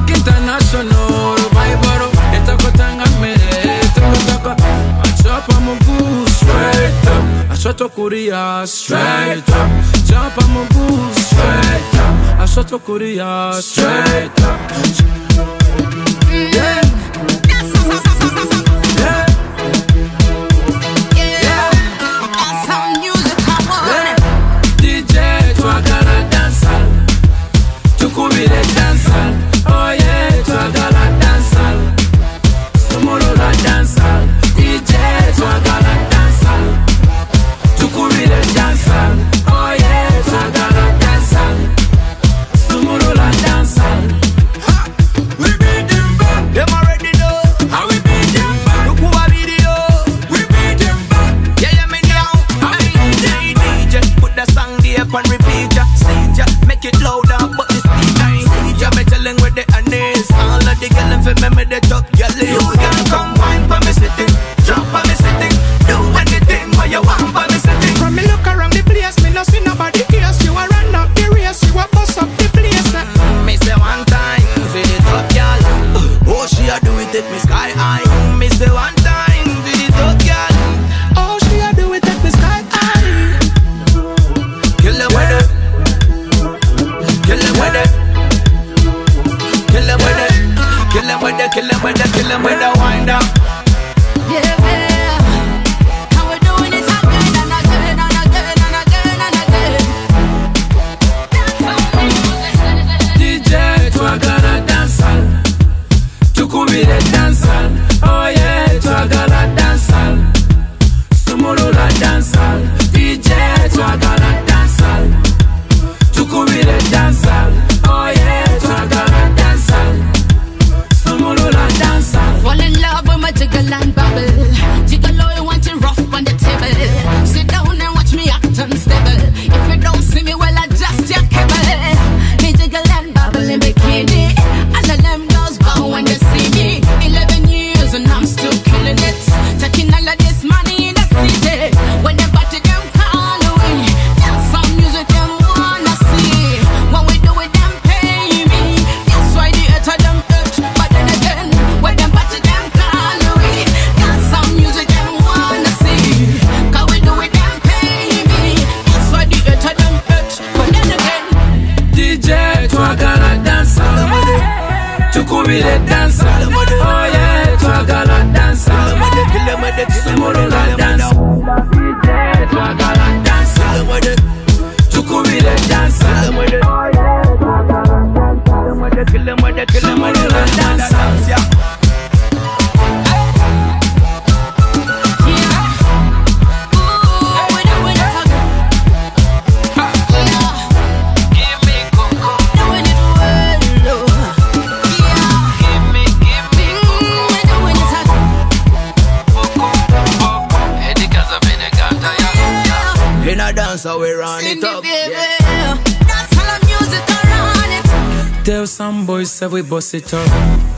international Bible, itakotanga me, itakotaka. Chop on my boots straight up. I shot to Korea straight up. Jump on my boots straight up. I shot to Korea straight up. Yeah. Oh yeah, twagala dancehall. Sumulula dancehall. DJ twagala dancehall. Tukubile dancehall. Oh yeah, twagala dancehall. Sumulula dancehall. We beat them back. Them already know how we beat them back. Look who a video. We beat them back. Yeah, yeah, me now. How we beat them back. DJ, put the song there up and repeat ya. See ya, make it louder, but the speaker. Me telling with the anise. All of the girls for me the top girl. You can come wine for me sitting, drop for me sitting, do anything what you want for me sitting. From me look around the place, me no see nobody else. You a run up the race, you a bust up the place. Me say one time for the top girl. Oh, she a do it at me sky high. Me say one time for the top girl. Oh, she a do it at me sky high. Kill them with it. Kill them with it. Kill them with it, kill them with it, kill them with it, kill them with the wind up. Yeah, yeah. How we doing it again and again and again and again and again. DJ twagala dancehall. Tukubile dancehall. Oh yeah, twagala dancehall. Sumulula dancehall. DJ twagala dancehall. Tukubile dancehall. Oh yeah, twagala dancehall. Sumulula dancehall. Fall in love with my jiggle and bubble. Jiggle you want it rough on the table. Sit down and watch me act unstable. If you don't see me well, adjust your cable. Me jiggle and bubble in bikini. All of them girls bow when they see me. 11 years and I'm still killing it. Taking all of this money in the city. When they party them call away. That's some music them wanna see. When we do it them pay me. That's why the earth of them hurt. But then again, when them party them call away. That's some music them wanna see. Cause we do it them pay me. That's why the earth of them hurt. But then again, DJ twagala dancehall. Tukubile dancehall. Oh yeah, twagala dancehall. Sumulula dancehall. DJ twagala dancehall. Tukubile dancehall. Oh yeah, twagala dancehall. Sumulula dancehall. So we run it up. That's how the music around it. Tell some boys say we bust it up.